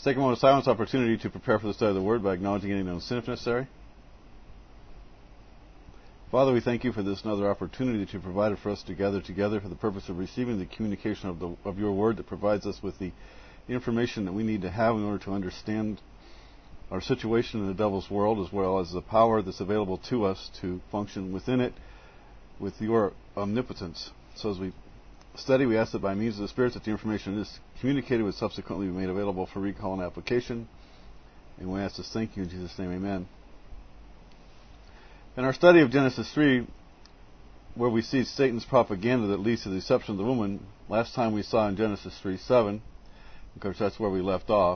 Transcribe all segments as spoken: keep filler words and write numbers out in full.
Let's take a moment of silence opportunity to prepare for the study of the Word by acknowledging any known sin if necessary. Father, we thank you for this another opportunity that you provided for us to gather together for the purpose of receiving the communication of, the, of your Word that provides us with the information that we need to have in order to understand our situation in the devil's world, as well as the power that's available to us to function within it with your omnipotence. So as we study, we ask that by means of the Spirit that the information is communicated would subsequently be made available for recall and application. And we ask this thank you in Jesus' name, amen. In our study of Genesis three, where we see Satan's propaganda that leads to the deception of the woman, last time we saw in Genesis three seven, of course that's where we left off.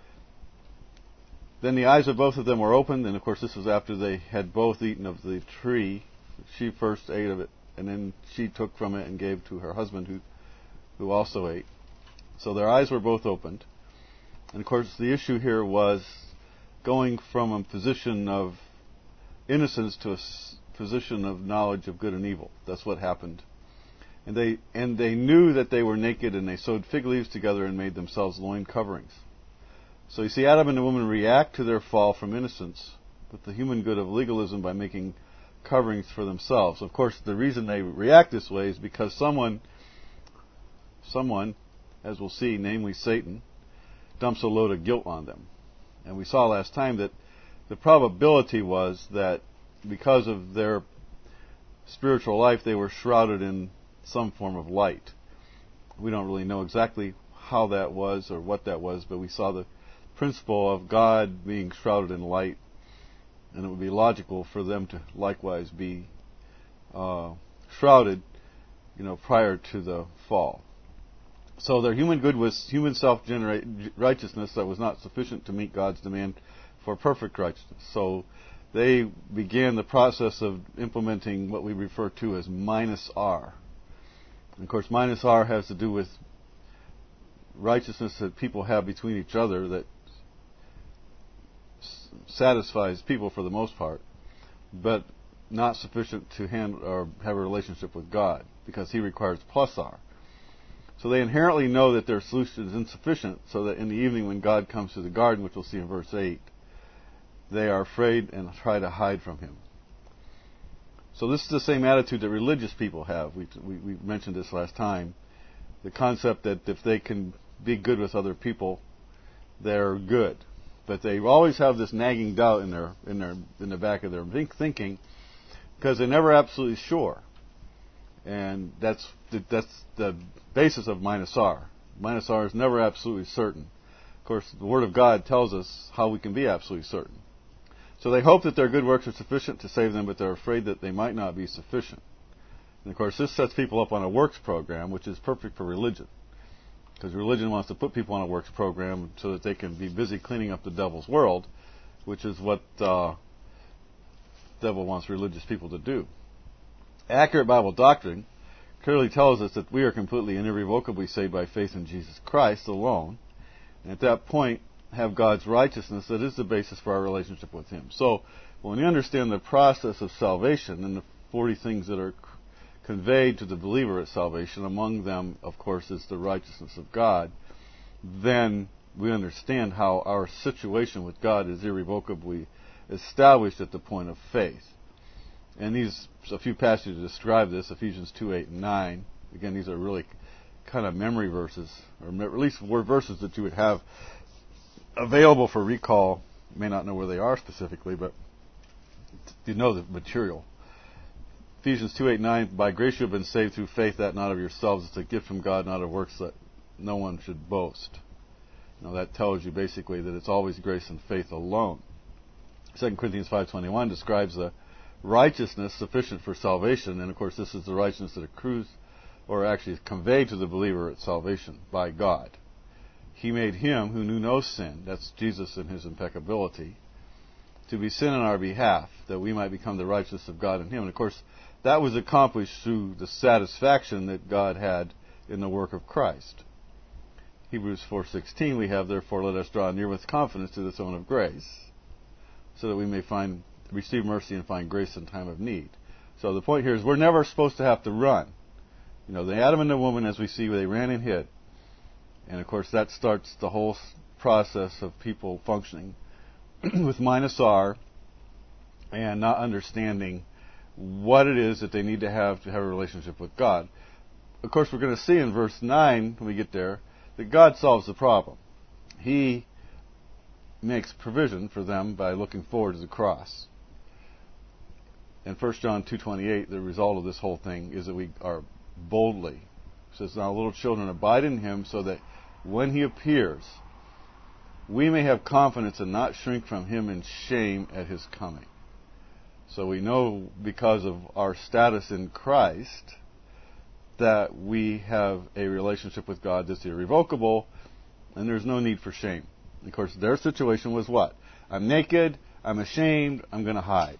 Then the eyes of both of them were opened, and of course this was after they had both eaten of the tree. She first ate of it, and then she took from it and gave to her husband, who who also ate. So their eyes were both opened. And of course the issue here was going from a position of innocence to a position of knowledge of good and evil. That's what happened. And they and they knew that they were naked, and they sewed fig leaves together and made themselves loin coverings. So you see, Adam and the woman react to their fall from innocence with the human good of legalism by making coverings for themselves. Of course, the reason they react this way is because someone, someone, as we'll see, namely Satan, dumps a load of guilt on them. And we saw last time that the probability was that because of their spiritual life, they were shrouded in some form of light. We don't really know exactly how that was or what that was, but we saw the principle of God being shrouded in light, and it would be logical for them to likewise be uh, shrouded, you know, prior to the fall. So their human good was human self-generated righteousness that was not sufficient to meet God's demand for perfect righteousness. So they began the process of implementing what we refer to as minus R. And of course, minus R has to do with righteousness that people have between each other that s- satisfies people for the most part, but not sufficient to hand or have a relationship with God, because He requires plus R. So they inherently know that their solution is insufficient, so that in the evening when God comes to the garden, which we'll see in verse eight, they are afraid and try to hide from Him. So this is the same attitude that religious people have. We, we, we mentioned this last time. The concept that if they can be good with other people, they're good. But they always have this nagging doubt in their in their in the back of their thinking, because they're never absolutely sure. And that's the, that's the basis of minus R. Minus R is never absolutely certain. Of course, the Word of God tells us how we can be absolutely certain. So they hope that their good works are sufficient to save them, but they're afraid that they might not be sufficient. And of course, this sets people up on a works program, which is perfect for religion. Because religion wants to put people on a works program so that they can be busy cleaning up the devil's world, which is what uh, the devil wants religious people to do. Accurate Bible doctrine clearly tells us that we are completely and irrevocably saved by faith in Jesus Christ alone. And at that point, have God's righteousness that is the basis for our relationship with Him. So when you understand the process of salvation and the forty things that are conveyed to the believer at salvation, among them, of course, is the righteousness of God, then we understand how our situation with God is irrevocably established at the point of faith. And these, a few passages describe this, Ephesians two, eight, and nine. Again, these are really kind of memory verses, or at least word verses that you would have available for recall. You may not know where they are specifically, but you know the material. Ephesians two, eight, nine, by grace you have been saved through faith, that not of yourselves. It's a gift from God, not of works, that no one should boast. Now that tells you basically that it's always grace and faith alone. Second Corinthians five twenty-one describes the righteousness sufficient for salvation, and of course this is the righteousness that accrues, or actually is conveyed to the believer at salvation by God. He made Him who knew no sin, that's Jesus in His impeccability, to be sin on our behalf, that we might become the righteousness of God in Him. And of course, that was accomplished through the satisfaction that God had in the work of Christ. Hebrews four sixteen, we have, therefore, let us draw near with confidence to the throne of grace, so that we may find receive mercy and find grace in time of need. So the point here is we're never supposed to have to run. You know, the Adam and the woman, as we see, they ran and hid. And of course, that starts the whole process of people functioning with minus R and not understanding what it is that they need to have to have a relationship with God. Of course, we're going to see in verse nine, when we get there, that God solves the problem. He makes provision for them by looking forward to the cross. In First John two twenty-eight, the result of this whole thing is that we are boldly. It says, now little children, abide in him, so that when he appears, we may have confidence and not shrink from him in shame at his coming. So we know, because of our status in Christ, that we have a relationship with God that's irrevocable, and there's no need for shame. Of course, their situation was what? I'm naked, I'm ashamed, I'm going to hide.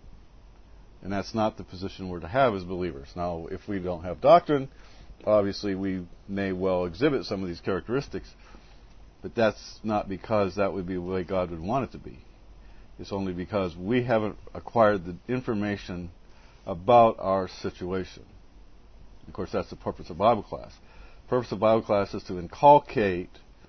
And that's not the position we're to have as believers. Now, if we don't have doctrine, obviously we may well exhibit some of these characteristics, but that's not because that would be the way God would want it to be. It's only because we haven't acquired the information about our situation. Of course, that's the purpose of Bible class. The purpose of Bible class is to inculcate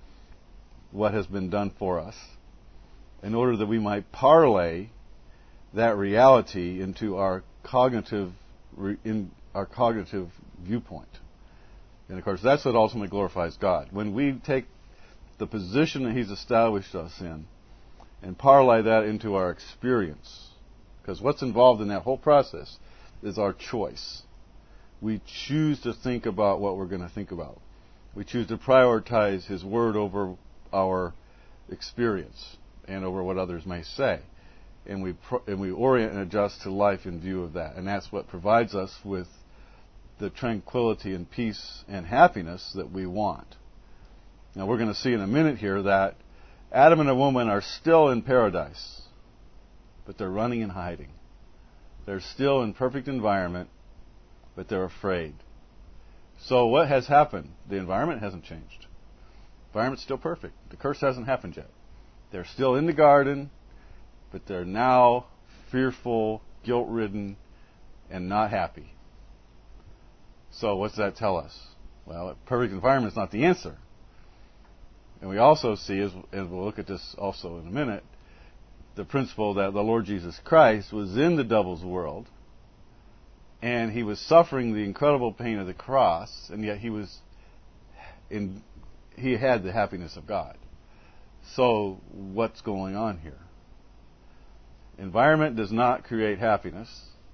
what has been done for us in order that we might parlay that reality into our cognitive in our cognitive viewpoint. And of course, that's what ultimately glorifies God. When we take the position that He's established us in and parlay that into our experience, because what's involved in that whole process is our choice. We choose to think about what we're going to think about. We choose to prioritize His Word over our experience and over what others may say. And we pro- and we orient and adjust to life in view of that. And that's what provides us with the tranquility and peace and happiness that we want. Now, we're going to see in a minute here that Adam and a woman are still in paradise, but they're running and hiding. They're still in perfect environment, but they're afraid. So what has happened? The environment hasn't changed. The environment's still perfect. The curse hasn't happened yet. They're still in the garden, but they're now fearful, guilt-ridden, and not happy. So what's that tell us? Well, a perfect environment is not the answer. And we also see, as, as we'll look at this also in a minute, the principle that the Lord Jesus Christ was in the devil's world, and He was suffering the incredible pain of the cross, and yet He was in, He had the happiness of God. So what's going on here? Environment does not create happiness,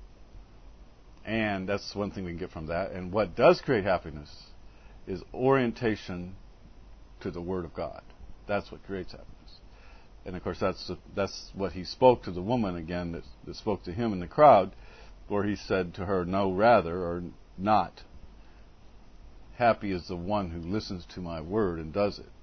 and that's one thing we can get from that. And what does create happiness is orientation to the Word of God. That's what creates happiness. And of course, that's that's what He spoke to the woman again, that, that spoke to him in the crowd, where He said to her, "No, rather, or not. Happy is the one who listens to my word and does it."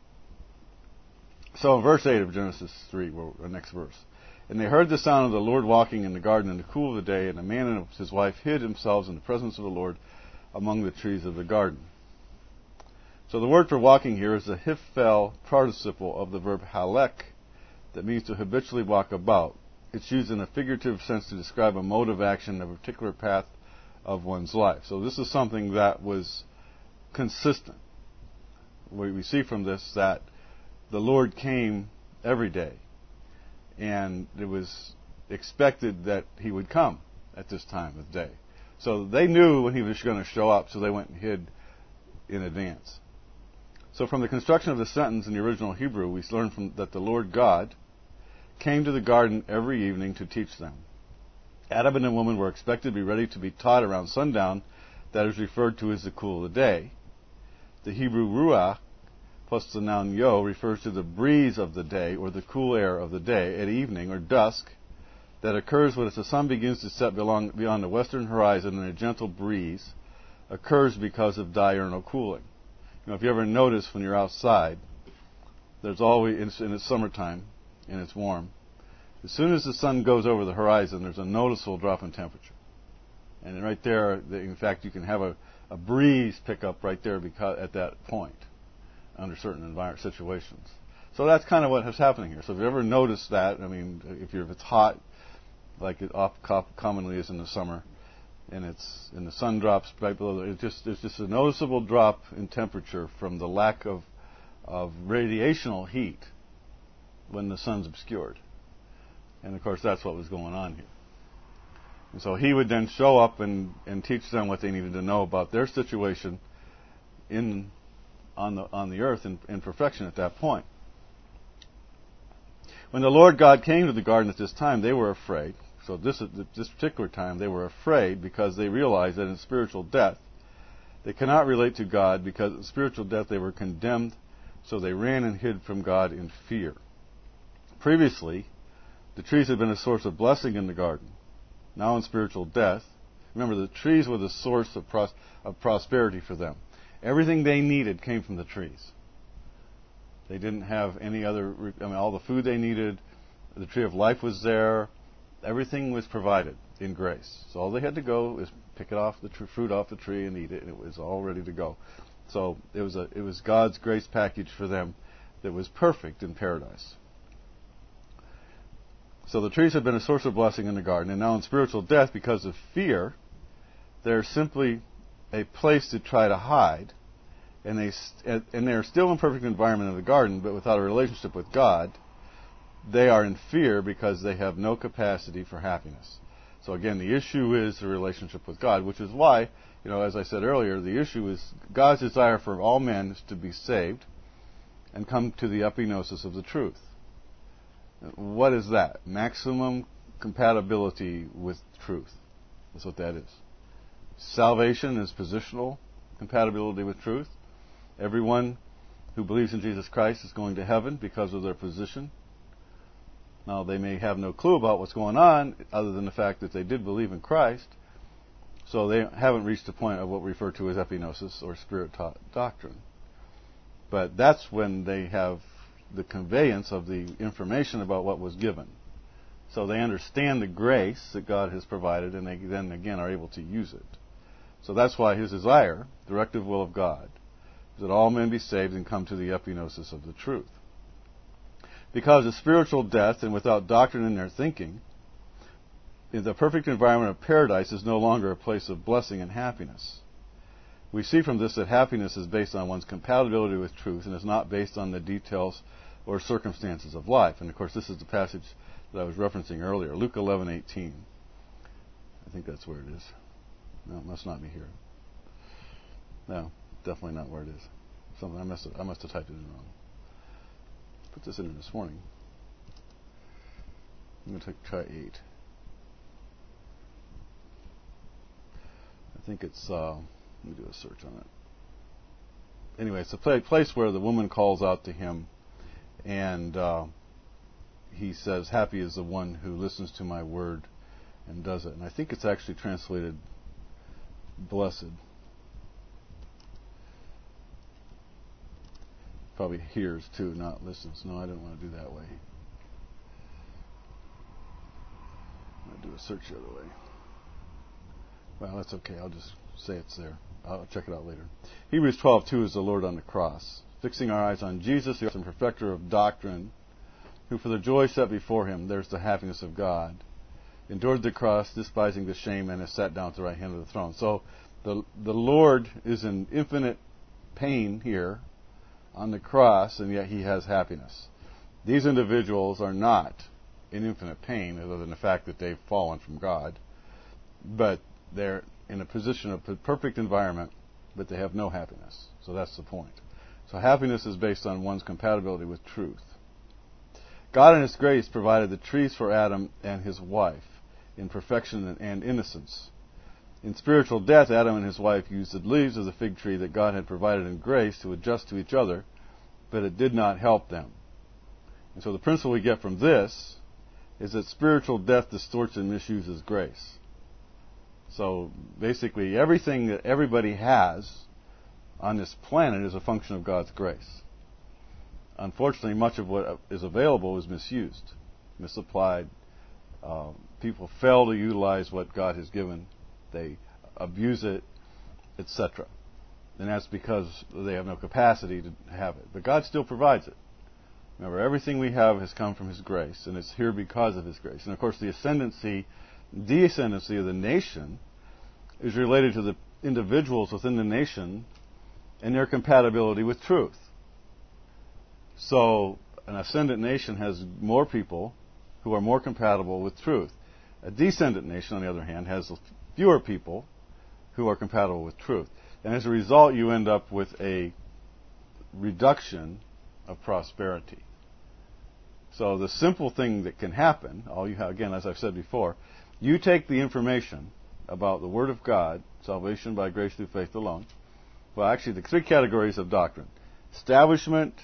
So in verse eight of Genesis three, well, our next verse. And they heard the sound of the Lord walking in the garden in the cool of the day, and the man and his wife hid themselves in the presence of the Lord among the trees of the garden. So the word for walking here is the hiphel participle of the verb halek, that means to habitually walk about. It's used in a figurative sense to describe a mode of action, a particular path of one's life. So this is something that was consistent. We, we see from this that the Lord came every day, and it was expected that He would come at this time of day. So they knew when He was going to show up, so they went and hid in advance. So from the construction of the sentence in the original Hebrew, we learn from that the Lord God came to the garden every evening to teach them. Adam and the woman were expected to be ready to be taught around sundown. That is referred to as the cool of the day. The Hebrew ruach plus the noun yo refers to the breeze of the day, or the cool air of the day at evening or dusk, that occurs when the sun begins to set beyond the western horizon, and a gentle breeze occurs because of diurnal cooling. You know, if you ever notice when you're outside, there's always, in it's summertime and it's warm, as soon as the sun goes over the horizon, there's a noticeable drop in temperature. And right there, in fact, you can have a, a breeze pick up right there because, at that point, under certain environment situations. So that's kind of what is happening here. So if you ever notice that, I mean, if, you're, if it's hot, like it commonly is in the summer, and it's and the sun drops right below, it just there's just a noticeable drop in temperature from the lack of of radiational heat when the sun's obscured. And of course, that's what was going on here. And so he would then show up and, and teach them what they needed to know about their situation in on the on the earth in, in perfection at that point. When the Lord God came to the garden at this time, they were afraid. So this this particular time, they were afraid because they realized that in spiritual death, they cannot relate to God, because in spiritual death they were condemned, so they ran and hid from God in fear. Previously, the trees had been a source of blessing in the garden. Now in spiritual death, remember, the trees were the source of, pros- of prosperity for them. Everything they needed came from the trees. They didn't have any other, I mean, all the food they needed, the tree of life was there, everything was provided in grace. So all they had to go is pick it off the tr- fruit off the tree and eat it, and it was all ready to go. So it was a, it was God's grace package for them that was perfect in paradise. So the trees have been a source of blessing in the garden, and now in spiritual death, because of fear, they're simply a place to try to hide, and they st- and they're still in perfect environment in the garden, but without a relationship with God. They are in fear because they have no capacity for happiness. So again, the issue is the relationship with God, which is why, you know, as I said earlier, the issue is God's desire for all men is to be saved and come to the epignosis of the truth. What is that? Maximum compatibility with truth. That's what that is. Salvation is positional compatibility with truth. Everyone who believes in Jesus Christ is going to heaven because of their position. Now, they may have no clue about what's going on other than the fact that they did believe in Christ, so they haven't reached the point of what we refer to as epignosis or spirit-taught doctrine. But that's when they have the conveyance of the information about what was given. So they understand the grace that God has provided, and they then again are able to use it. So that's why his desire, directive will of God, is that all men be saved and come to the epignosis of the truth. Because of spiritual death and without doctrine in their thinking, the perfect environment of paradise is no longer a place of blessing and happiness. We see from this that happiness is based on one's compatibility with truth and is not based on the details or circumstances of life. And of course, this is the passage that I was referencing earlier, Luke eleven eighteen. I think that's where it is. No, it must not be here. No, definitely not where it is. Something I must have, I must have typed it in wrong. Put this in there this morning. I'm going to try eight. I think it's. Uh, let me do a search on it. Anyway, it's a place where the woman calls out to him, and uh, he says, "Happy is the one who listens to my word and does it." And I think it's actually translated blessed. Probably hears too, not listens. No, I don't want to do that way. I'll do a search the other way. Well, that's okay. I'll just say it's there. I'll check it out later. Hebrews twelve two is the Lord on the cross, fixing our eyes on Jesus, the author and perfecter of doctrine, who for the joy set before him, there's the happiness of God, endured the cross, despising the shame, and has sat down at the right hand of the throne. So the the Lord is in infinite pain here on the cross, and yet he has happiness. These individuals are not in infinite pain, other than the fact that they've fallen from God, but they're in a position of perfect environment, but they have no happiness. So that's the point. So happiness is based on one's compatibility with truth. God in his grace provided the trees for Adam and his wife in perfection and innocence. In spiritual death, Adam and his wife used the leaves of the fig tree that God had provided in grace to adjust to each other, but it did not help them. And so the principle we get from this is that spiritual death distorts and misuses grace. So basically, everything that everybody has on this planet is a function of God's grace. Unfortunately, much of what is available is misused, misapplied. Uh, people fail to utilize what God has given. They abuse it, et cetera. And that's because they have no capacity to have it. But God still provides it. Remember, everything we have has come from his grace, and it's here because of his grace. And of course, the ascendancy, descendancy of the nation is related to the individuals within the nation and their compatibility with truth. So an ascendant nation has more people who are more compatible with truth. A descendant nation, on the other hand, has fewer people who are compatible with truth. And as a result, you end up with a reduction of prosperity. So the simple thing that can happen, all you have, again, as I've said before, you take the information about the Word of God, salvation by grace through faith alone. Well, actually, the three categories of doctrine: establishment,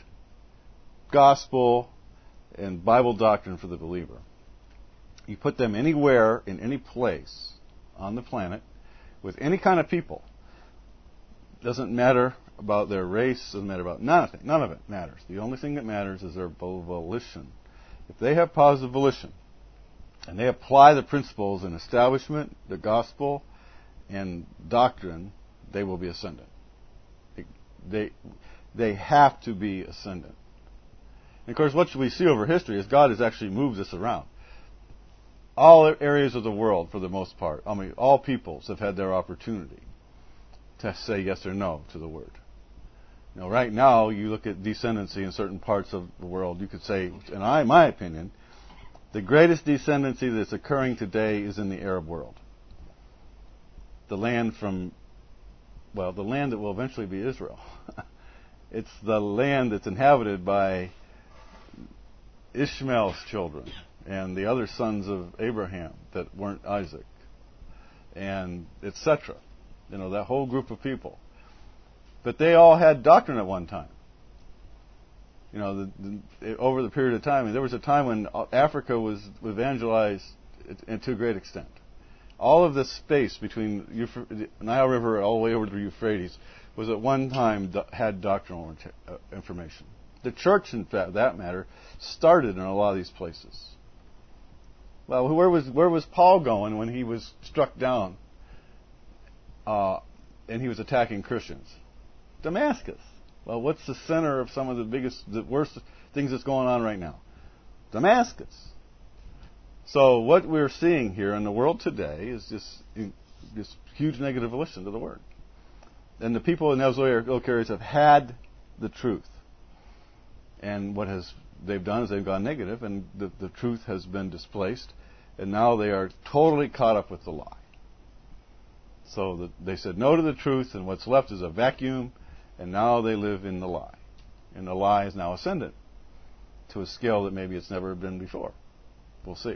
gospel, and Bible doctrine for the believer. You put them anywhere, in any place on the planet, with any kind of people. Doesn't matter about their race, doesn't matter about nothing. None of it matters. The only thing that matters is their volition. If they have positive volition, and they apply the principles in establishment, the gospel, and doctrine, they will be ascendant. They, they, they have to be ascendant. And of course, what we see over history is God has actually moved this around. All areas of the world, for the most part, I mean, all peoples have had their opportunity to say yes or no to the Word. You know, right now, you look at descendancy in certain parts of the world, you could say, in I, my opinion, the greatest descendancy that's occurring today is in the Arab world. The land from, well, the land that will eventually be Israel. It's the land that's inhabited by Ishmael's children and the other sons of Abraham that weren't Isaac, and et cetera. You know, that whole group of people. But they all had doctrine at one time. You know, the, the, over the period of time, and there was a time when Africa was evangelized to a great extent. All of this space between the Nile River all the way over to the Euphrates was at one time do, had doctrinal information. The church, in fact, that matter, started in a lot of these places. Well, where was where was Paul going when he was struck down uh, and he was attacking Christians? Damascus. Well, what's the center of some of the biggest, the worst things that's going on right now? Damascus. So what we're seeing here in the world today is this, this huge negative volition to the Word. And the people in those oak areas have had the truth. And what has they've done is they've gone negative, and the, the truth has been displaced, and now they are totally caught up with the lie. So the, they said no to the truth, and what's left is a vacuum, and now they live in the lie. And the lie is now ascendant to a scale that maybe it's never been before. We'll see.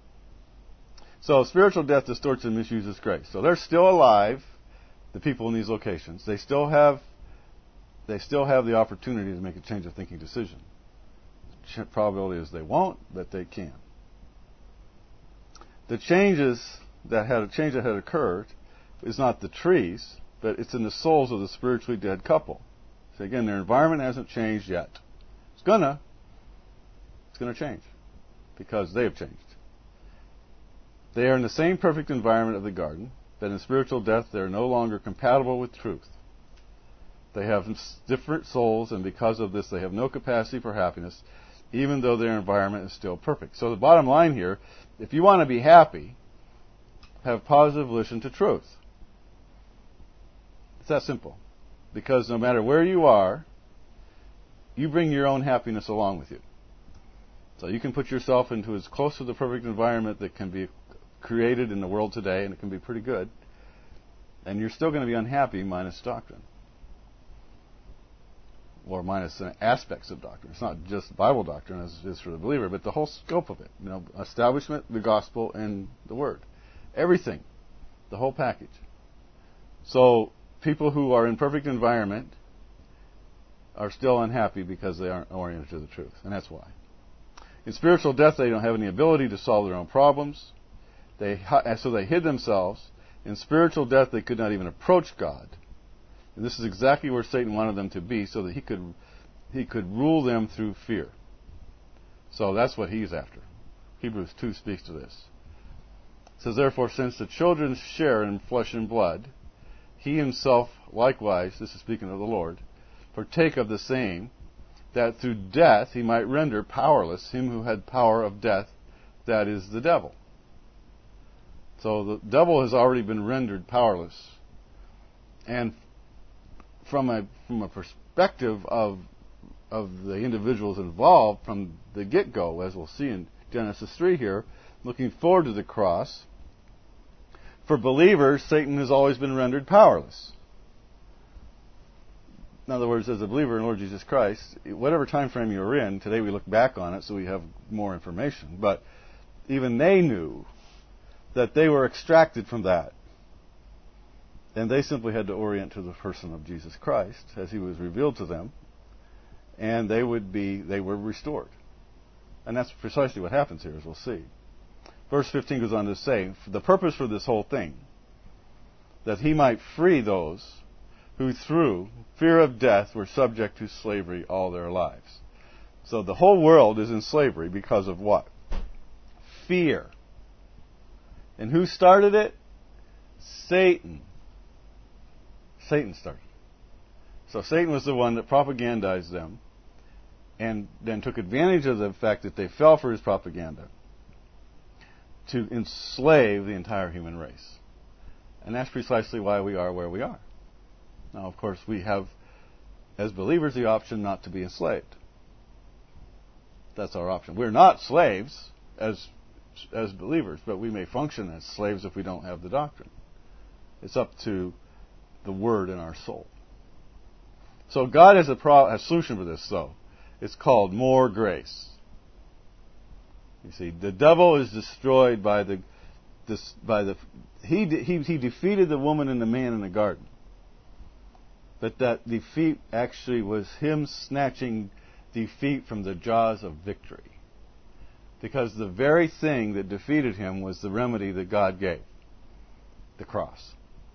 So spiritual death distorts and misuses grace. So they're still alive, the people in these locations. They still have they still have the opportunity to make a change of thinking decision. The probability is they won't, but they can. The changes that had a change that had occurred is not the trees, but it's in the souls of the spiritually dead couple. So again, their environment hasn't changed yet. It's gonna. It's gonna change because they have changed. They are in the same perfect environment of the garden, but in spiritual death they are no longer compatible with truth. They have different souls, and because of this they have no capacity for happiness, even though their environment is still perfect. So the bottom line here, if you want to be happy, have positive volition to truth. It's that simple. Because no matter where you are, you bring your own happiness along with you. So you can put yourself into as close to the perfect environment that can be created in the world today, and it can be pretty good, and you're still going to be unhappy minus doctrine. Or minus aspects of doctrine. It's not just Bible doctrine as it is for the believer, but the whole scope of it. You know, establishment, the gospel, and the Word. Everything. The whole package. So people who are in perfect environment are still unhappy because they aren't oriented to the truth. And that's why. In spiritual death, they don't have any ability to solve their own problems. They so they hid themselves. In spiritual death, they could not even approach God. And this is exactly where Satan wanted them to be, so that he could he could rule them through fear. So that's what he's after. Hebrews two speaks to this. It says, therefore, since the children share in flesh and blood, he himself likewise, this is speaking of the Lord, partake of the same, that through death he might render powerless him who had power of death, that is, the devil. So the devil has already been rendered powerless. And from a from a perspective of of the individuals involved from the get-go, as we'll see in Genesis three here, looking forward to the cross. For believers, Satan has always been rendered powerless. In other words, as a believer in Lord Jesus Christ, whatever time frame you're in, today we look back on it so we have more information, but even they knew that they were extracted from that. And they simply had to orient to the person of Jesus Christ as he was revealed to them, and they would be they were restored. And that's precisely what happens here, as we'll see. Verse fifteen goes on to say, the purpose for this whole thing, that he might free those who through fear of death were subject to slavery all their lives. So the whole world is in slavery because of what? Fear. And who started it? Satan. Satan started. So Satan was the one that propagandized them and then took advantage of the fact that they fell for his propaganda to enslave the entire human race. And that's precisely why we are where we are. Now, of course, we have, as believers, the option not to be enslaved. That's our option. We're not slaves as as believers, but we may function as slaves if we don't have the doctrine. It's up to the Word in our soul. So God has a, pro- a solution for this, though. It's called more grace. You see, the devil is destroyed by the, this, by the he, he he defeated the woman and the man in the garden. But that defeat actually was him snatching defeat from the jaws of victory. Because the very thing that defeated him was the remedy that God gave, the cross.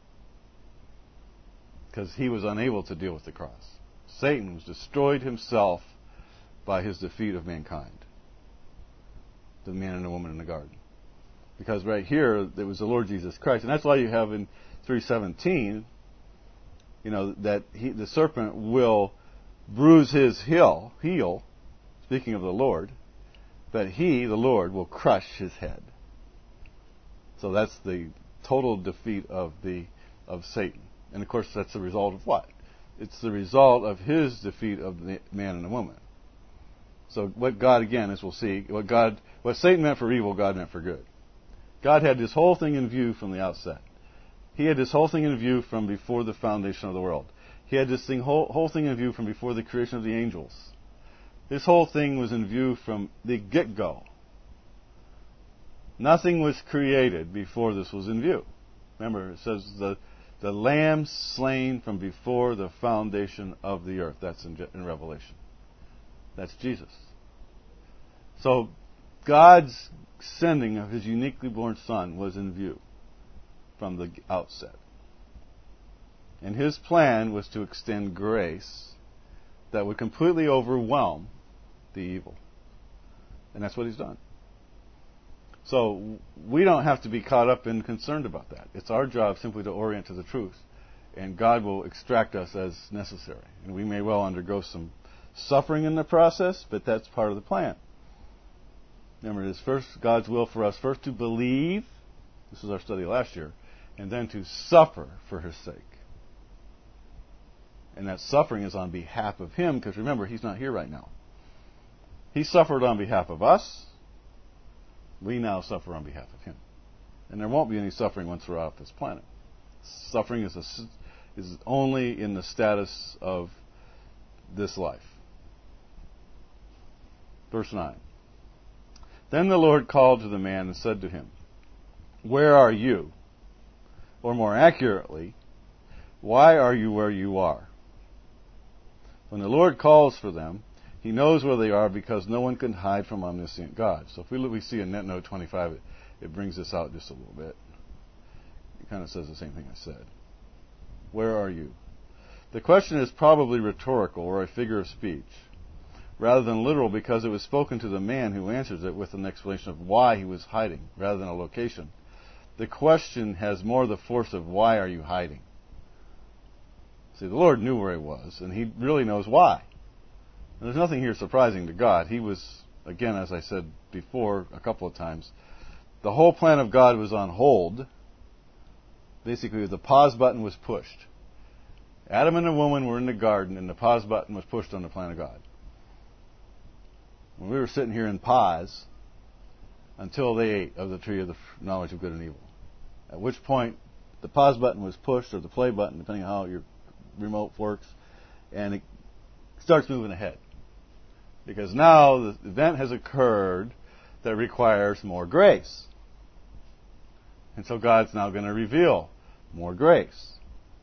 Because he was unable to deal with the cross. Satan was destroyed himself by his defeat of mankind, the man and the woman in the garden. Because right here, it was the Lord Jesus Christ. And that's why you have in three seventeen, you know, that he, the serpent will bruise his heel, heel, speaking of the Lord, but he, the Lord, will crush his head. So that's the total defeat of the of Satan. And of course, that's the result of what? It's the result of his defeat of the man and the woman. So what God, again, as we'll see, what God, what Satan meant for evil, God meant for good. God had this whole thing in view from the outset. He had this whole thing in view from before the foundation of the world. He had this thing, whole, whole thing in view from before the creation of the angels. This whole thing was in view from the get-go. Nothing was created before this was in view. Remember, it says the the lamb slain from before the foundation of the earth. That's in, in Revelation. That's Jesus. So God's sending of his uniquely born Son was in view from the outset. And his plan was to extend grace that would completely overwhelm the evil. And that's what he's done. So we don't have to be caught up and concerned about that. It's our job simply to orient to the truth. And God will extract us as necessary. And we may well undergo some suffering in the process, but that's part of the plan. Remember, it is first God's will for us first to believe, this was our study last year, and then to suffer for his sake. And that suffering is on behalf of him, because remember, he's not here right now. He suffered on behalf of us. We now suffer on behalf of him. And there won't be any suffering once we're off this planet. Suffering is, a, is only in the status of this life. Verse nine. Then the Lord called to the man and said to him, "Where are you?" Or more accurately, why are you where you are? When the Lord calls for them, he knows where they are because no one can hide from omniscient God. So if we look, we see in NetNote twenty-five, it, it brings this out just a little bit. It kind of says the same thing I said. Where are you? The question is probably rhetorical or a figure of speech, rather than literal, because it was spoken to the man who answers it with an explanation of why he was hiding, rather than a location. The question has more the force of why are you hiding? See, the Lord knew where he was, and he really knows why. And there's nothing here surprising to God. He was, again, as I said before a couple of times, the whole plan of God was on hold. Basically, the pause button was pushed. Adam and the woman were in the garden, and the pause button was pushed on the plan of God. when we were sitting here in pause until they ate of the tree of the knowledge of good and evil. At which point, the pause button was pushed, or the play button, depending on how your remote works, and it starts moving ahead. Because now the event has occurred that requires more grace. And so God's now going to reveal more grace.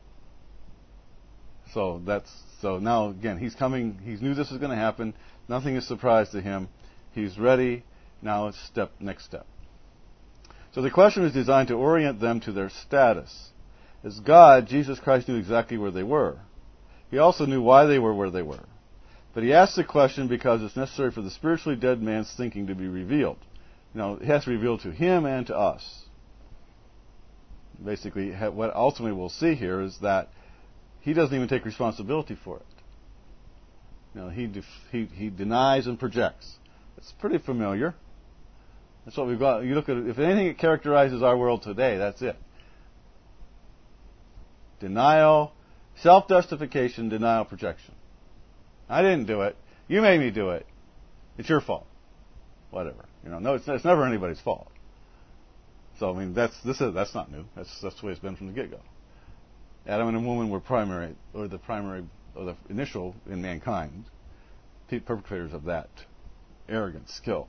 So that's so now again he's coming. He knew this was going to happen. Nothing is surprise to him. He's ready. Now it's step next step. So the question is designed to orient them to their status. As God, Jesus Christ knew exactly where they were. He also knew why they were where they were. But he asked the question because it's necessary for the spiritually dead man's thinking to be revealed. You know, it has to be revealed to him and to us. Basically, what ultimately we'll see here is that he doesn't even take responsibility for it. You know, he def- he he denies and projects. It's pretty familiar. That's what we've got. You look at it, if anything that characterizes our world today, that's it. Denial, self-justification, denial, projection. I didn't do it. You made me do it. It's your fault. Whatever. You know, no, it's, it's never anybody's fault. So I mean, that's this is that's not new. That's that's the way it's been from the get-go. Adam and woman were primary, or the primary, or the initial in mankind, perpetrators of that arrogant skill.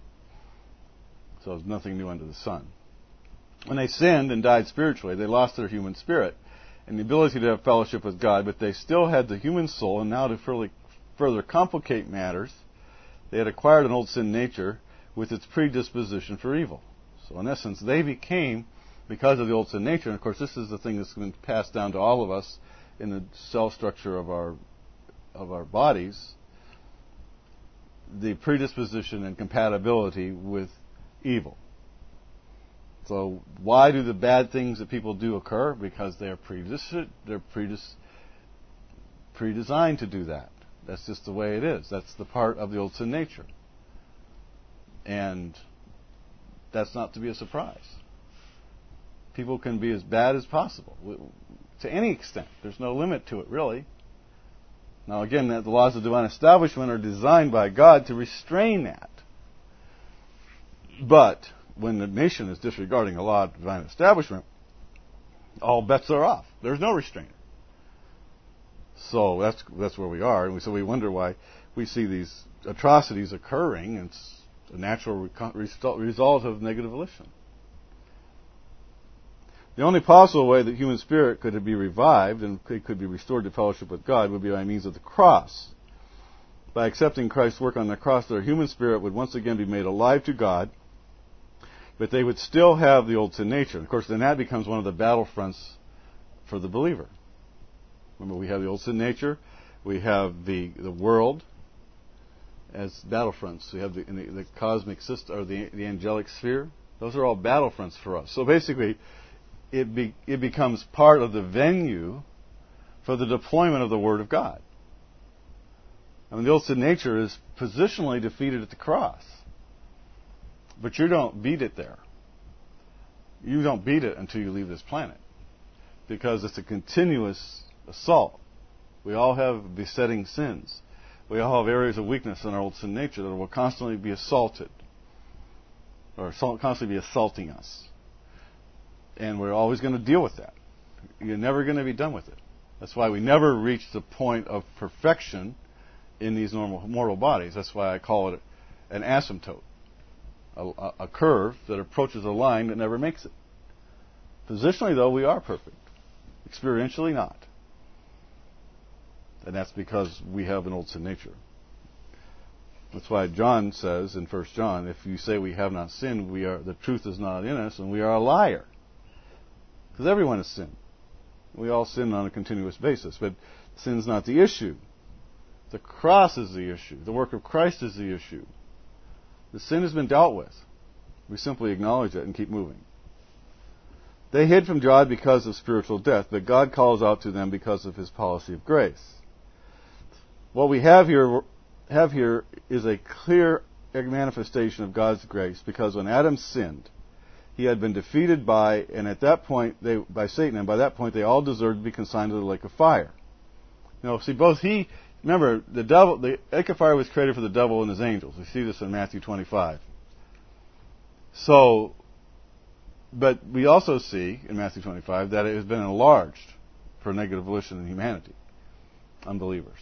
So there's nothing new under the sun. When they sinned and died spiritually, they lost their human spirit and the ability to have fellowship with God, but they still had the human soul, and now to further, further complicate matters, they had acquired an old sin nature with its predisposition for evil. So in essence, they became, because of the old sin nature, and of course this is the thing that's been passed down to all of us in the cell structure of our of our bodies, the predisposition and compatibility with evil. So why do the bad things that people do occur? Because they're predis- they're predis- predesigned to do that. That's just the way it is. That's the part of the old sin nature. And that's not to be a surprise. People can be as bad as possible, to any extent. There's no limit to it, really. Now, again, the laws of divine establishment are designed by God to restrain that. But when the nation is disregarding the law of divine establishment, all bets are off. There's no restraint. So that's that's where we are, and we, so we wonder why we see these atrocities occurring. And it's a natural result of negative volition. The only possible way that human spirit could be revived and could be restored to fellowship with God would be by means of the cross. By accepting Christ's work on the cross, their human spirit would once again be made alive to God, but they would still have the old sin nature. And of course, then that becomes one of the battlefronts for the believer. Remember, we have the old sin nature, we have the the world as battlefronts. We have the, the, the cosmic system, or the, the angelic sphere. Those are all battlefronts for us. So basically, it be, it becomes part of the venue for the deployment of the Word of God. I mean, the old sin nature is positionally defeated at the cross. But you don't beat it there. You don't beat it until you leave this planet. Because it's a continuous assault. We all have besetting sins. We all have areas of weakness in our old sin nature that will constantly be assaulted. Or constantly be assaulting us. And we're always going to deal with that. You're never going to be done with it. That's why we never reach the point of perfection in these normal mortal bodies. That's why I call it an asymptote. A, a curve that approaches a line that never makes it. Positionally, though, we are perfect. Experientially, not. And that's because we have an old sin nature. That's why John says in First John, if you say we have not sinned, we are the truth is not in us, and we are a liar. Because everyone has sinned. We all sin on a continuous basis, but sin's not the issue. The cross is the issue. The work of Christ is the issue. The sin has been dealt with. We simply acknowledge it and keep moving. They hid from God because of spiritual death, but God calls out to them because of His policy of grace. What we have here have here is a clear manifestation of God's grace, because when Adam sinned, he had been defeated by, and at that point, they, by Satan, and by that point they all deserved to be consigned to the lake of fire. You know, see, both he Remember, the devil, the lake of fire was created for the devil and his angels. We see this in Matthew twenty-five. So, but we also see in Matthew twenty-five that it has been enlarged for negative volition in humanity, unbelievers.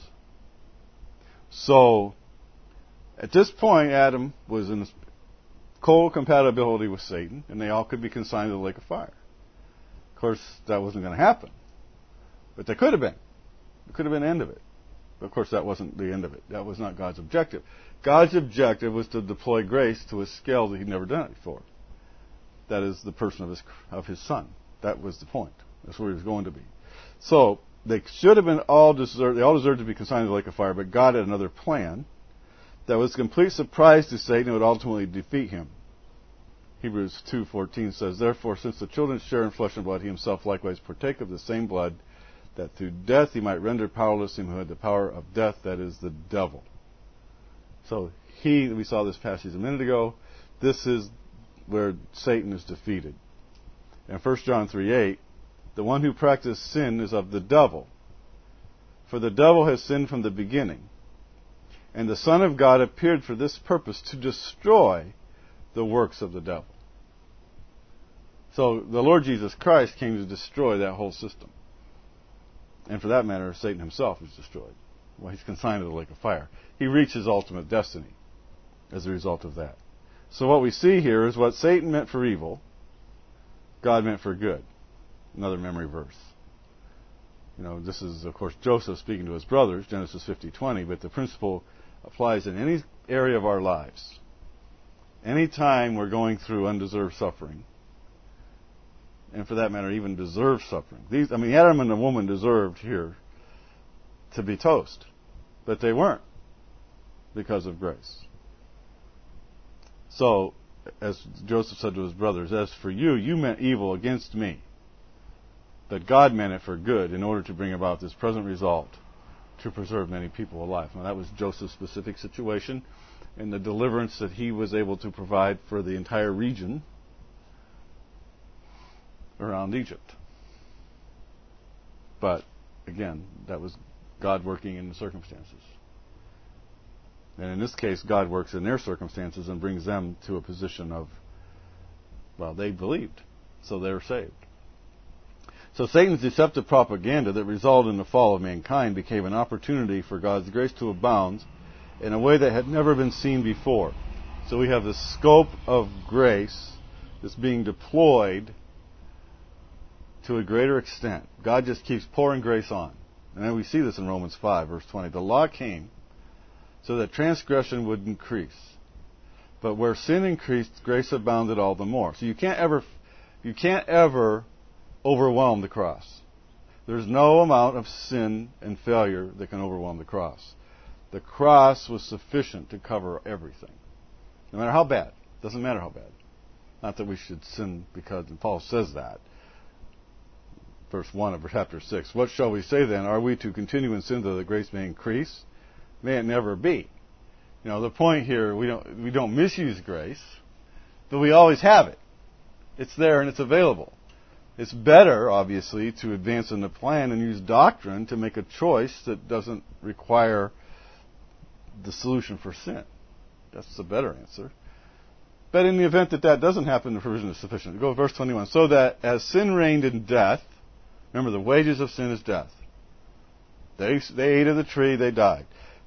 So, at this point, Adam was in co-compatibility with Satan, and they all could be consigned to the lake of fire. Of course, that wasn't going to happen. But they could have been. It could have been the end of it. But of course, that wasn't the end of it. That was not God's objective. God's objective was to deploy grace to a scale that he'd never done it before. That is the person of his, of his son. That was the point. That's where he was going to be. So, they should have been all deserved, they all deserved to be consigned to the lake of fire, but God had another plan that was a complete surprise to Satan and would ultimately defeat him. Hebrews two fourteen says, "Therefore, since the children share in flesh and blood, he himself likewise partake of the same blood, that through death he might render powerless him who had the power of death, that is, the devil." So, he, we saw this passage a minute ago, this is where Satan is defeated. In First John three eight, "The one who practices sin is of the devil. For the devil has sinned from the beginning. And the Son of God appeared for this purpose, to destroy the works of the devil." So the Lord Jesus Christ came to destroy that whole system. And for that matter, Satan himself is destroyed. Well, he's consigned to the lake of fire. He reached his ultimate destiny as a result of that. So what we see here is what Satan meant for evil, God meant for good. Another memory verse. You know, this is, of course, Joseph speaking to his brothers, Genesis fifty twenty, but the principle applies in any area of our lives. Anytime we're going through undeserved suffering, and for that matter, even deserved suffering. These, I mean, Adam and the woman deserved here to be toast, but they weren't because of grace. So, as Joseph said to his brothers, "As for you, you meant evil against me, but God meant it for good in order to bring about this present result, to preserve many people alive." Now, that was Joseph's specific situation and the deliverance that he was able to provide for the entire region around Egypt. But, again, that was God working in the circumstances. And in this case, God works in their circumstances and brings them to a position of, well, they believed, so they were saved. So Satan's deceptive propaganda that resulted in the fall of mankind became an opportunity for God's grace to abound in a way that had never been seen before. So we have the scope of grace that's being deployed to a greater extent. God just keeps pouring grace on. And then we see this in Romans five, verse twenty. "The law came so that transgression would increase. But where sin increased, grace abounded all the more." So you can't ever, you can't ever overwhelm the cross. There's no amount of sin and failure that can overwhelm the cross. The cross was sufficient to cover everything. No matter how bad. Doesn't matter how bad. Not that we should sin because, and Paul says that. Verse one of chapter six. "What shall we say then? Are we to continue in sin that the grace may increase? May it never be." You know, the point here, we don't, we don't misuse grace, but we always have it. It's there and it's available. It's better, obviously, to advance in the plan and use doctrine to make a choice that doesn't require the solution for sin. That's the better answer. But in the event that that doesn't happen, the provision is sufficient. Go to verse twenty-one. "So that as sin reigned in death," remember, the wages of sin is death. They, they ate of the tree, they died.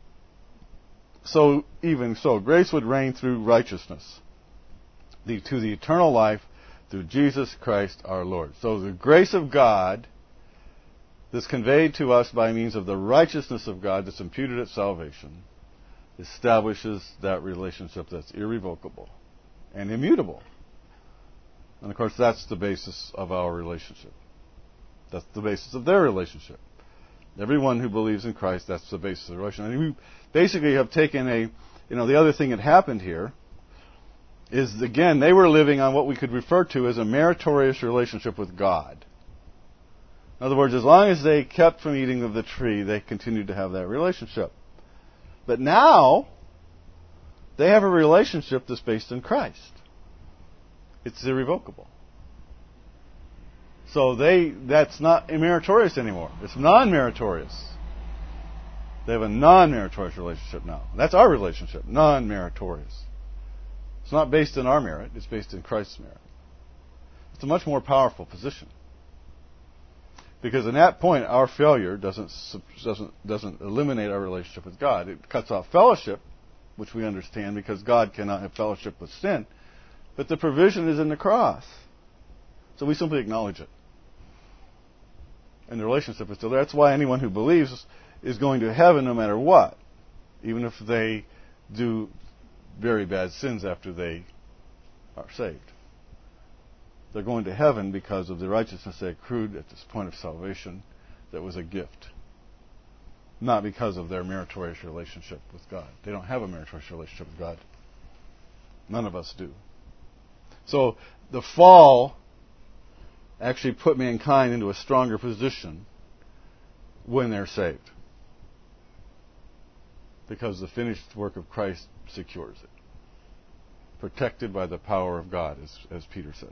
"So even so, grace would reign through righteousness the, to the eternal life through Jesus Christ our Lord." So the grace of God that's conveyed to us by means of the righteousness of God that's imputed at salvation establishes that relationship that's irrevocable and immutable. And of course, that's the basis of our relationship. That's the basis of their relationship. Everyone who believes in Christ, that's the basis of the relationship. And we basically have taken a, you know, the other thing that happened here is, again, they were living on what we could refer to as a meritorious relationship with God. In other words, as long as they kept from eating of the tree, they continued to have that relationship. But now, they have a relationship that's based in Christ. It's irrevocable. So they, that's not meritorious anymore. It's non-meritorious. They have a non-meritorious relationship now. That's our relationship, non-meritorious. It's not based on our merit, it's based in Christ's merit. It's a much more powerful position. Because in that point, our failure doesn't, doesn't, doesn't eliminate our relationship with God. It cuts off fellowship, which we understand because God cannot have fellowship with sin. But the provision is in the cross. So we simply acknowledge it. And the relationship is still there. That's why anyone who believes is going to heaven no matter what, even if they do very bad sins after they are saved. They're going to heaven because of the righteousness they accrued at this point of salvation that was a gift. Not because of their meritorious relationship with God. They don't have a meritorious relationship with God. None of us do. So the fall actually put mankind into a stronger position when they're saved. Because the finished work of Christ secures it. Protected by the power of God, as, as Peter says.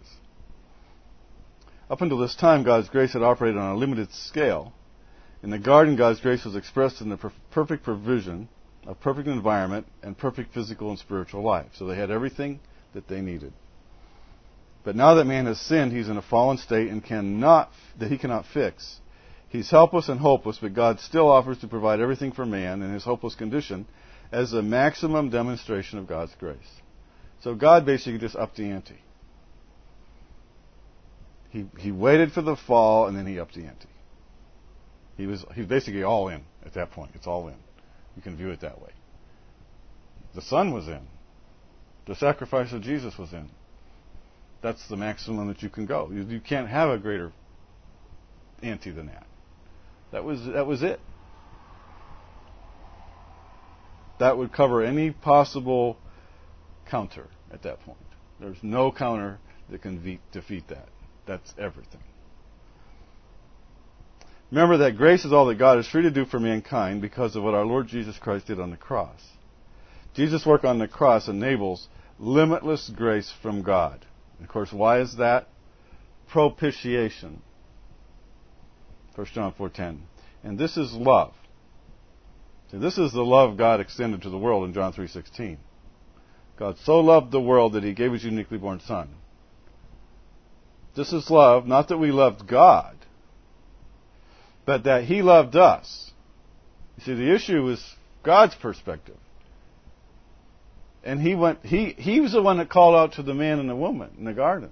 Up until this time, God's grace had operated on a limited scale. In the garden, God's grace was expressed in the per- perfect provision, a perfect environment, and perfect physical and spiritual life. So they had everything that they needed. But now that man has sinned, he's in a fallen state and cannot that he cannot fix. He's helpless and hopeless, but God still offers to provide everything for man in his hopeless condition as a maximum demonstration of God's grace. So God basically just upped the ante. He he waited for the fall and then he upped the ante. He was he was basically all in at that point. It's all in. You can view it that way. The Son was in. The sacrifice of Jesus was in. That's the maximum that you can go. You, you can't have a greater ante than that. That was that was it. That would cover any possible counter at that point. There's no counter that can ve- defeat that. That's everything. Remember that grace is all that God is free to do for mankind because of what our Lord Jesus Christ did on the cross. Jesus' work on the cross enables limitless grace from God. And of course, why is that? Propitiation. First John four ten. And this is love. See, this is the love God extended to the world in John three sixteen. God so loved the world that He gave His uniquely born Son. This is love, not that we loved God, but that He loved us. You see, the issue is God's perspective. And he went he he was the one that called out to the man and the woman in the garden.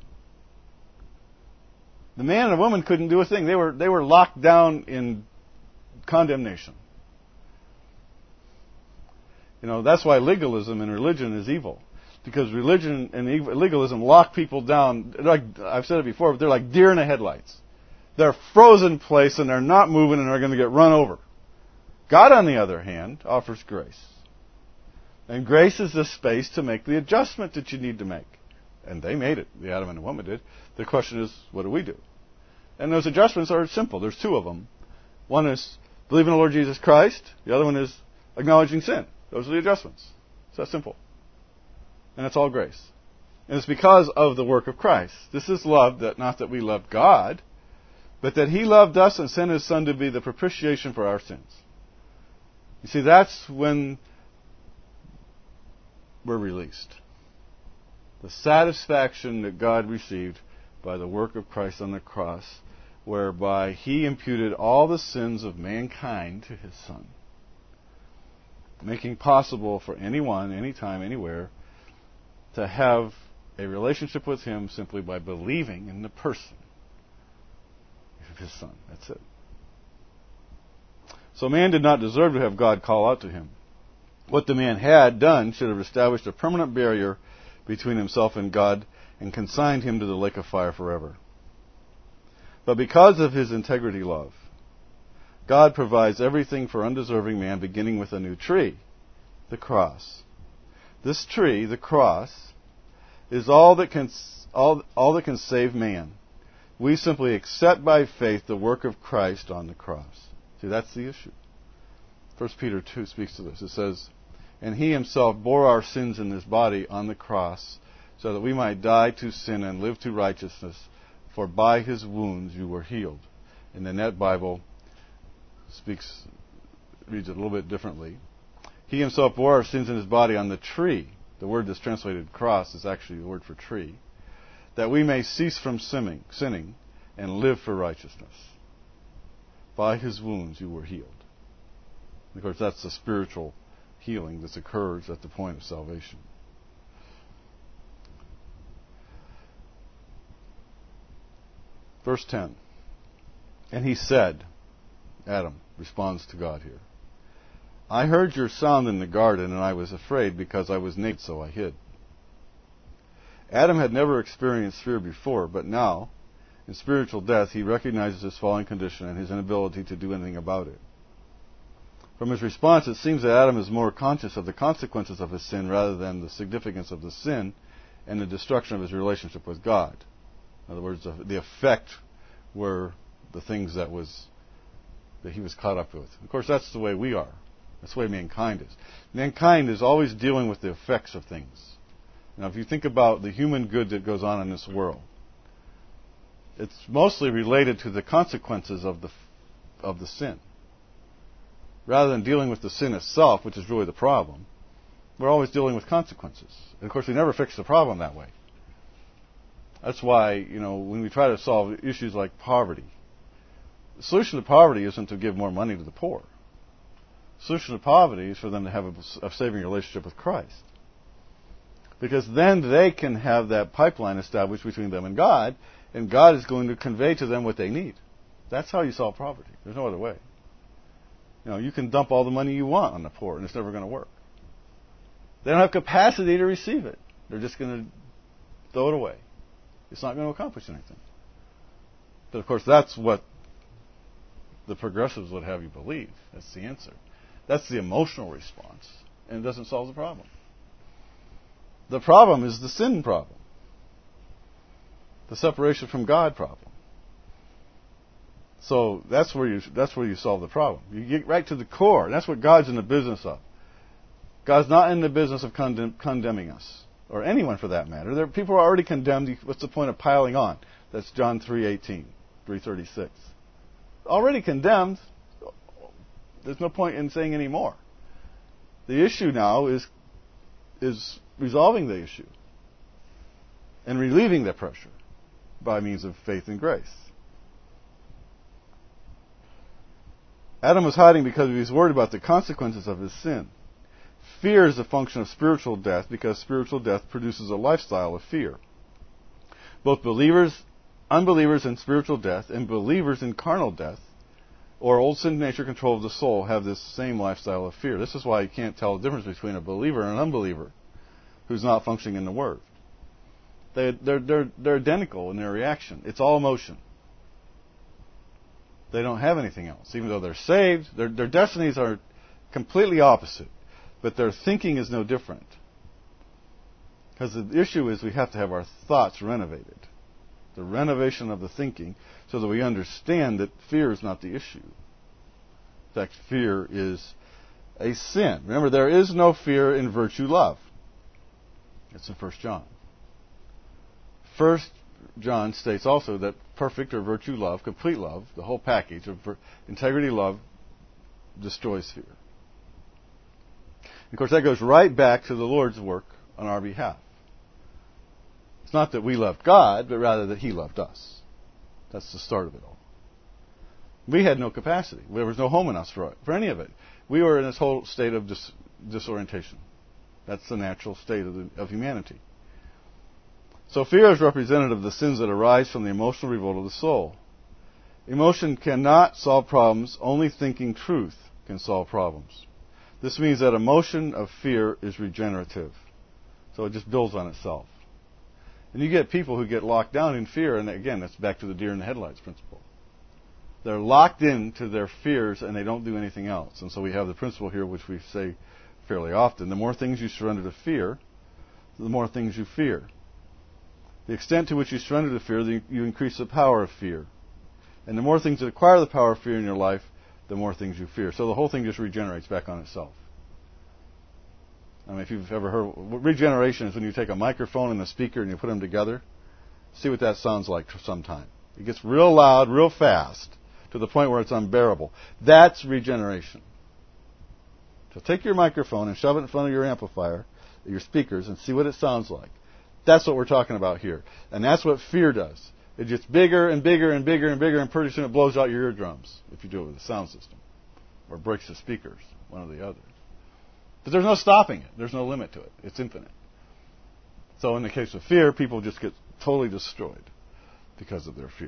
The man and the woman couldn't do a thing. They were they were locked down in condemnation. You know, that's why legalism in religion is evil. Because religion and legalism lock people down. Like I've said it before, but they're like deer in the headlights. They're frozen in place and they're not moving and they're going to get run over. God, on the other hand, offers grace. And grace is the space to make the adjustment that you need to make. And they made it. The Adam and the woman did. The question is, what do we do? And those adjustments are simple. There's two of them. One is believing in the Lord Jesus Christ. The other one is acknowledging sin. Those are the adjustments. It's that simple. And it's all grace. And it's because of the work of Christ. This is love, that not that we loved God, but that He loved us and sent His Son to be the propitiation for our sins. You see, that's when we're released. The satisfaction that God received by the work of Christ on the cross, whereby He imputed all the sins of mankind to His Son, making possible for anyone, anytime, anywhere, to have a relationship with Him simply by believing in the person of His Son. That's it. So man did not deserve to have God call out to him. What the man had done should have established a permanent barrier between himself and God and consigned him to the lake of fire forever. But because of His integrity love, God provides everything for undeserving man, beginning with a new tree, the cross. This tree, the cross, is all that can all, all that can save man. We simply accept by faith the work of Christ on the cross. See, that's the issue. First Peter two speaks to this. It says, "And He Himself bore our sins in His body on the cross, so that we might die to sin and live to righteousness. For by His wounds you were healed." And the Net Bible speaks reads it a little bit differently. He himself bore our sins in his body on the tree. The word that's translated cross is actually the word for tree. That we may cease from sinning, sinning and live for righteousness. By his wounds you were healed. Of course, that's the spiritual healing that occurs at the point of salvation. Verse ten. And he said, Adam responds to God here, I heard your sound in the garden, and I was afraid because I was naked, so I hid. Adam had never experienced fear before, but now, in spiritual death, he recognizes his fallen condition and his inability to do anything about it. From his response, it seems that Adam is more conscious of the consequences of his sin rather than the significance of the sin and the destruction of his relationship with God. In other words, the effect were the things that was that he was caught up with. Of course, that's the way we are. That's the way mankind is. Mankind is always dealing with the effects of things. Now, if you think about the human good that goes on in this world, it's mostly related to the consequences of the of the sin. Rather than dealing with the sin itself, which is really the problem, we're always dealing with consequences. And of course, we never fix the problem that way. That's why, you know, when we try to solve issues like poverty, the solution to poverty isn't to give more money to the poor. The solution to poverty is for them to have a, a saving relationship with Christ. Because then they can have that pipeline established between them and God, and God is going to convey to them what they need. That's how you solve poverty. There's no other way. You know, you can dump all the money you want on the poor, and it's never going to work. They don't have capacity to receive it. They're just going to throw it away. It's not going to accomplish anything. But of course, that's what the progressives would have you believe. That's the answer. That's the emotional response, and it doesn't solve the problem. The problem is the sin problem. The separation from God problem. So that's where you that's where you solve the problem. You get right to the core, and that's what God's in the business of. God's not in the business of condemn, condemning us, or anyone for that matter. There, people are already condemned. What's the point of piling on? That's John three eighteen, three thirty-six. Already condemned. There's no point in saying any more. The issue now is is resolving the issue and relieving that pressure by means of faith and grace. Adam was hiding because he was worried about the consequences of his sin. Fear is a function of spiritual death because spiritual death produces a lifestyle of fear. Both believers, unbelievers in spiritual death and believers in carnal death, or old sin nature control of the soul, have this same lifestyle of fear. This is why you can't tell the difference between a believer and an unbeliever who's not functioning in the Word. They, they're, they're, they're identical in their reaction. It's all emotion. They don't have anything else. Even though they're saved, their, their destinies are completely opposite. But their thinking is no different. Because the issue is we have to have our thoughts renovated. The renovation of the thinking so that we understand that fear is not the issue. In fact, fear is a sin. Remember, there is no fear in virtue love. It's in First John. First John states also that perfect or virtue love, complete love, the whole package of integrity love, destroys fear. Of course, that goes right back to the Lord's work on our behalf. It's not that we loved God, but rather that He loved us. That's the start of it all. We had no capacity. There was no home in us for, for any of it. We were in this whole state of dis, disorientation. That's the natural state of, the, of humanity. So fear is representative of the sins that arise from the emotional revolt of the soul. Emotion cannot solve problems. Only thinking truth can solve problems. This means that emotion of fear is regenerative. So it just builds on itself. And you get people who get locked down in fear, and again, that's back to the deer in the headlights principle. They're locked into their fears and they don't do anything else. And so we have the principle here, which we say fairly often. The more things you surrender to fear, the more things you fear. The extent to which you surrender to fear, the, you increase the power of fear. And the more things that acquire the power of fear in your life, the more things you fear. So the whole thing just regenerates back on itself. I mean, if you've ever heard, regeneration is when you take a microphone and a speaker and you put them together. See what that sounds like sometime. It gets real loud, real fast, to the point where it's unbearable. That's regeneration. So take your microphone and shove it in front of your amplifier, your speakers, and see what it sounds like. That's what we're talking about here. And that's what fear does. It gets bigger and bigger and bigger and bigger, and pretty soon it blows out your eardrums if you do it with a sound system. Or breaks the speakers, one or the other. But there's no stopping it. There's no limit to it. It's infinite. So in the case of fear, people just get totally destroyed because of their fear.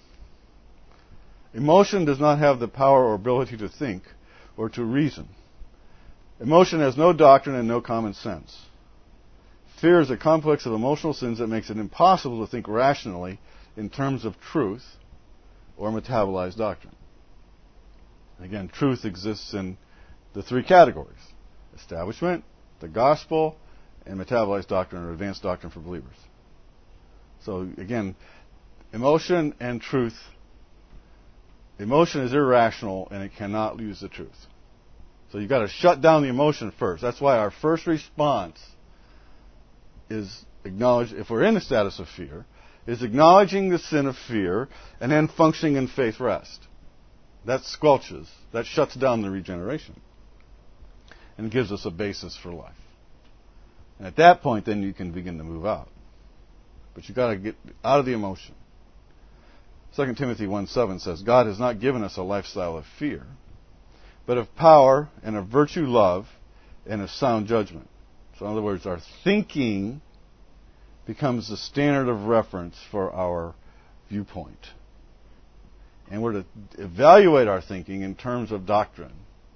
Emotion does not have the power or ability to think or to reason. Emotion has no doctrine and no common sense. Fear is a complex of emotional sins that makes it impossible to think rationally in terms of truth or metabolized doctrine. Again, truth exists in the three categories: establishment, the gospel, and metabolized doctrine or advanced doctrine for believers. So again, emotion and truth. Emotion is irrational and it cannot use the truth. So you've got to shut down the emotion first. That's why our first response is acknowledge, if we're in a status of fear, is acknowledging the sin of fear and then functioning in faith rest. That squelches, that shuts down the regeneration and gives us a basis for life. And at that point, then you can begin to move out. But you've got to get out of the emotion. Second Timothy one seven says, God has not given us a lifestyle of fear, but of power and of virtue, love, and of sound judgment. So in other words, our thinking becomes the standard of reference for our viewpoint. And we're to evaluate our thinking in terms of doctrine.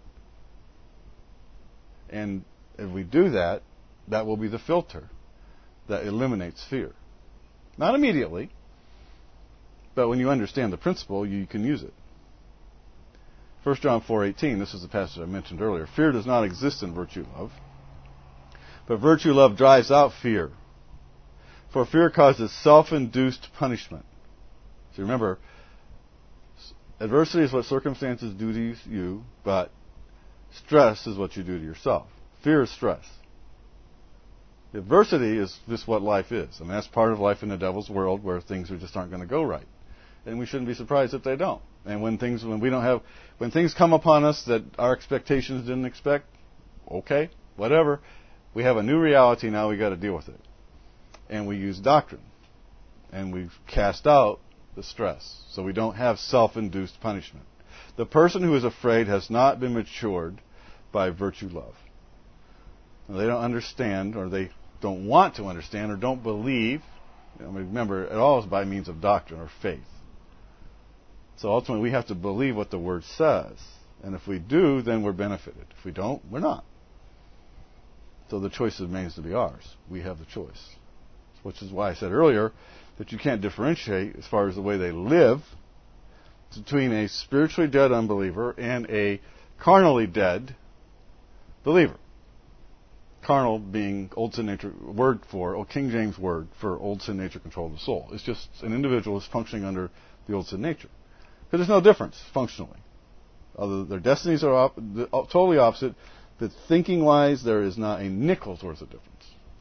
And if we do that, that will be the filter that eliminates fear. Not immediately, but when you understand the principle, you can use it. First John four eighteen, this is the passage I mentioned earlier. Fear does not exist in virtue love, but virtue love drives out fear. For fear causes self-induced punishment. So remember, adversity is what circumstances do to you, but stress is what you do to yourself. Fear is stress. Adversity is just what life is. And that's part of life in the devil's world where things are just aren't going to go right. And we shouldn't be surprised if they don't. And when things when we don't have when things come upon us that our expectations didn't expect, okay, whatever. We have a new reality now, we got to deal with it. And we use doctrine. And we cast out the stress. So we don't have self-induced punishment. The person who is afraid has not been matured by virtue love. Now, they don't understand, or they don't want to understand, or don't believe. You know, remember, it all is by means of doctrine or faith. So ultimately, we have to believe what the Word says. And if we do, then we're benefited. If we don't, we're not. So the choice remains to be ours. We have the choice. Which is why I said earlier that you can't differentiate, as far as the way they live, between a spiritually dead unbeliever and a carnally dead believer. Carnal being old sin nature word for, or King James word for old sin nature control of the soul. It's just an individual is functioning under the old sin nature. Because there's no difference functionally. Other, their destinies are op- totally opposite, but thinking-wise, there is not a nickel's worth of difference.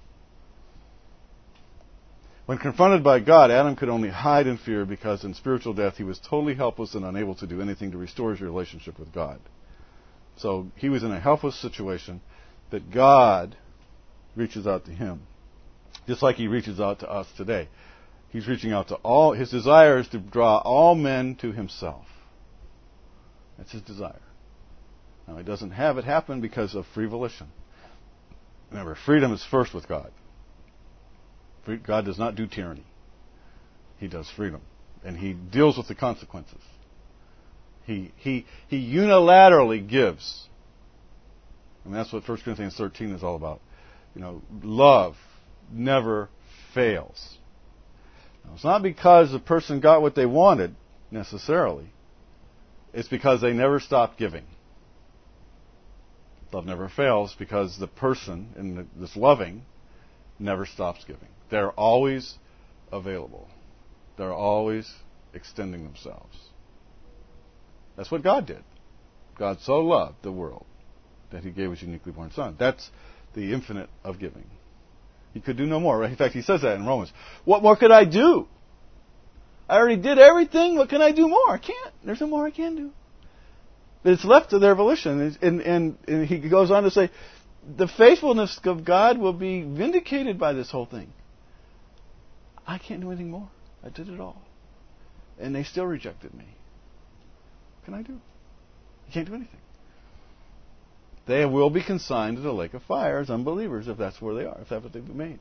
When confronted by God, Adam could only hide in fear because in spiritual death he was totally helpless and unable to do anything to restore his relationship with God. So he was in a helpless situation that God reaches out to him, just like he reaches out to us today. He's reaching out to all. His desire is to draw all men to himself. That's his desire. Now, he doesn't have it happen because of free volition. Remember, freedom is first with God. God does not do tyranny. He does freedom. And he deals with the consequences. He he he unilaterally gives. And that's what First Corinthians thirteen is all about. You know, love never fails. Now, it's not because the person got what they wanted, necessarily. It's because they never stopped giving. Love never fails because the person in the, this loving never stops giving. They're always available. They're always extending themselves. That's what God did. God so loved the world that he gave his uniquely born Son. That's the infinite of giving. He could do no more. In fact, he says that in Romans. What more could I do? I already did everything. What can I do more? I can't. There's no more I can do. But it's left to their volition. And, and, and he goes on to say, the faithfulness of God will be vindicated by this whole thing. I can't do anything more. I did it all. And they still rejected me. What can I do? You can't do anything. They will be consigned to the lake of fire as unbelievers if that's where they are, if that's what they've made.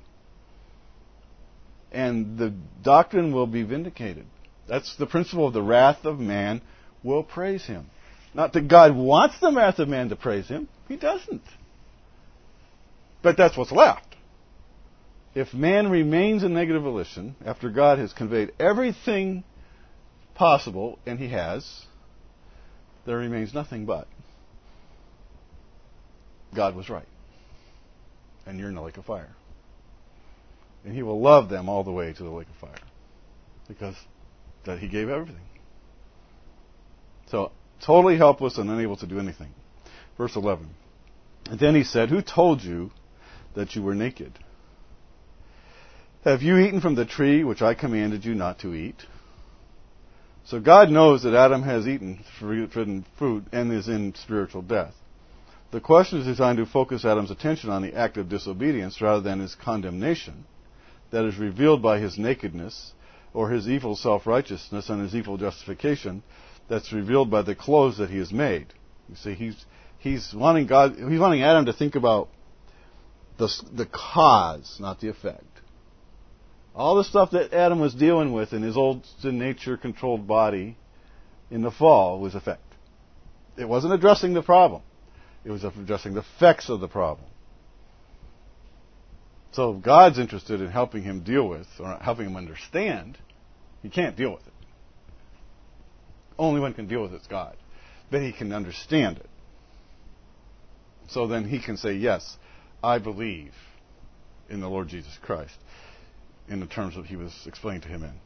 And the doctrine will be vindicated. That's the principle of the wrath of man will praise him. Not that God wants the wrath of man to praise him. He doesn't. But that's what's left. If man remains in negative volition, after God has conveyed everything possible, and he has, there remains nothing but God was right. And you're in the lake of fire. And he will love them all the way to the lake of fire. Because that he gave everything. So, totally helpless and unable to do anything. Verse eleven. And then he said, who told you that you were naked? Have you eaten from the tree which I commanded you not to eat? So God knows that Adam has eaten forbidden fruit and is in spiritual death. The question is designed to focus Adam's attention on the act of disobedience rather than his condemnation that is revealed by his nakedness or his evil self-righteousness and his evil justification that's revealed by the clothes that he has made. You see, he's he's wanting God, he's wanting Adam to think about the the cause, not the effect. All the stuff that Adam was dealing with in his old sin nature controlled body in the fall was effect. It wasn't addressing the problem. It was addressing the effects of the problem. So if God's interested in helping him deal with, or helping him understand, he can't deal with it. Only one can deal with it is God. But he can understand it. So then he can say, yes, I believe in the Lord Jesus Christ, in the terms that he was explained to him in.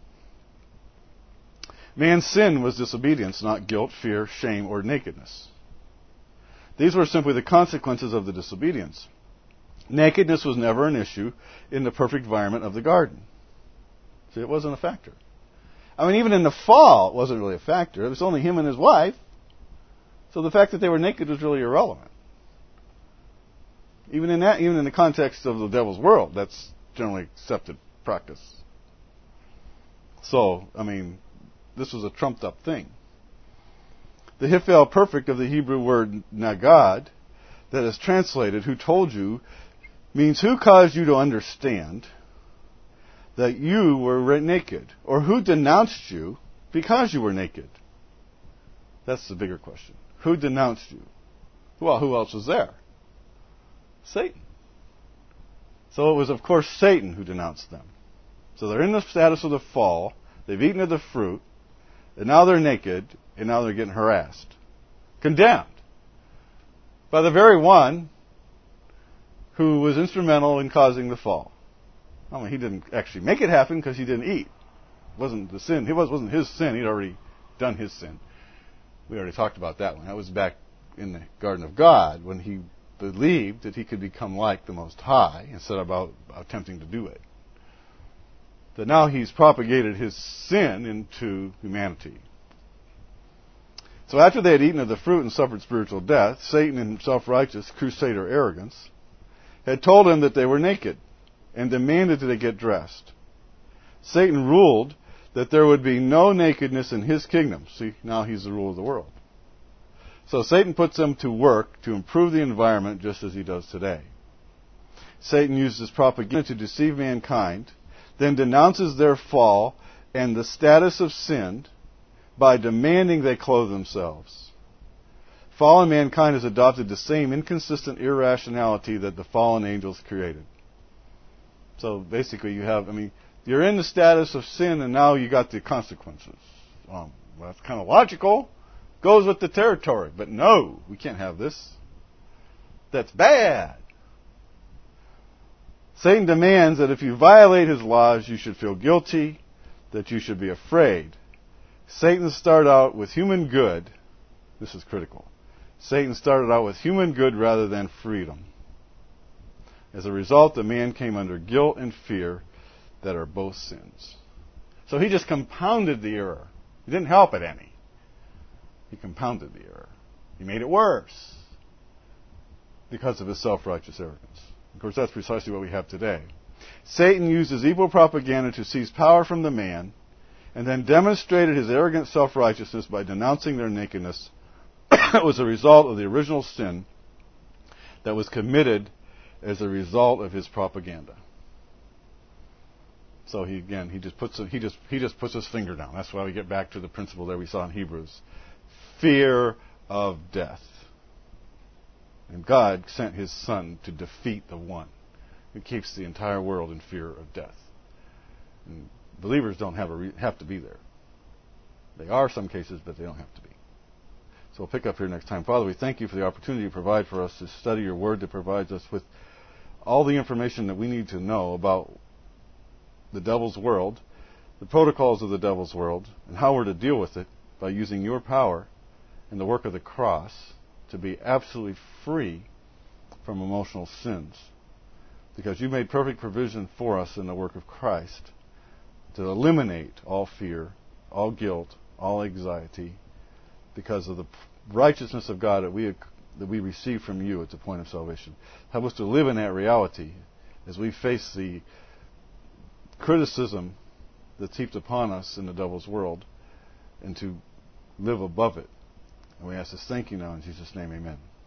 Man's sin was disobedience, not guilt, fear, shame, or nakedness. These were simply the consequences of the disobedience. Nakedness was never an issue in the perfect environment of the garden. See, it wasn't a factor. I mean, even in the fall, it wasn't really a factor. It was only him and his wife. So the fact that they were naked was really irrelevant. Even in that, even in the context of the devil's world, that's generally accepted practice. So, I mean, this was a trumped up thing. The Hiphil perfect of the Hebrew word nagad, that is translated, who told you, means who caused you to understand that you were naked, or who denounced you because you were naked. That's the bigger question. Who denounced you? Well, who else was there? Satan. So it was, of course, Satan who denounced them. So they're in the status of the fall, they've eaten of the fruit, and now they're naked, and now they're getting harassed. Condemned. By the very one who was instrumental in causing the fall. I mean, he didn't actually make it happen because he didn't eat. It wasn't the sin. It wasn't his sin. He'd already done his sin. We already talked about that one. That was back in the Garden of God when he believed that he could become like the Most High and set about attempting to do it. That now he's propagated his sin into humanity. So after they had eaten of the fruit and suffered spiritual death, Satan in self-righteous crusader arrogance had told them that they were naked and demanded that they get dressed. Satan ruled that there would be no nakedness in his kingdom. See, now he's the ruler of the world. So Satan puts them to work to improve the environment just as he does today. Satan uses propaganda to deceive mankind, then denounces their fall and the status of sin by demanding they clothe themselves. Fallen mankind has adopted the same inconsistent irrationality that the fallen angels created. So basically you have, I mean, you're in the status of sin and now you got the consequences. Um, well, that's kind of logical. Goes with the territory. But no, we can't have this. That's bad. Satan demands that if you violate his laws, you should feel guilty, that you should be afraid. Satan started out with human good. This is critical. Satan started out with human good rather than freedom. As a result, the man came under guilt and fear that are both sins. So he just compounded the error. He didn't help it any. He compounded the error. He made it worse because of his self-righteous arrogance. Of course, that's precisely what we have today. Satan uses evil propaganda to seize power from the man, and then demonstrated his arrogant self-righteousness by denouncing their nakedness. It was a result of the original sin that was committed as a result of his propaganda. So he again he just puts he just he just puts his finger down. That's why we get back to the principle that we saw in Hebrews. Fear of death. And God sent his Son to defeat the one who keeps the entire world in fear of death. And believers don't have a re- have to be there. They are some cases, but they don't have to be. So we'll pick up here next time. Father, we thank you for the opportunity you provide for us to study your word that provides us with all the information that we need to know about the devil's world, the protocols of the devil's world, and how we're to deal with it by using your power and the work of the cross to be absolutely free from emotional sins. Because you made perfect provision for us in the work of Christ to eliminate all fear, all guilt, all anxiety, because of the righteousness of God that we that we receive from you at the point of salvation. Help us to live in that reality as we face the criticism that's heaped upon us in the devil's world, and to live above it. And we ask this thank you now in Jesus' name, amen.